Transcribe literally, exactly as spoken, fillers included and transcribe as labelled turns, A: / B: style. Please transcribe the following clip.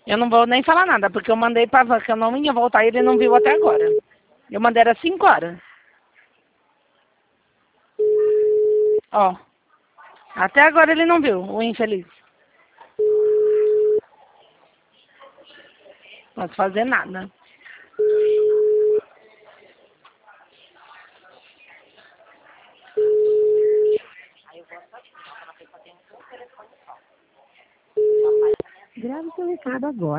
A: Eu não vou nem falar nada, porque eu mandei pra Van que eu não ia voltar e ele não viu até agora. Eu mandei era cinco horas. Ó. Até agora ele não viu, o infeliz. Não posso fazer nada.
B: Grave seu recado agora.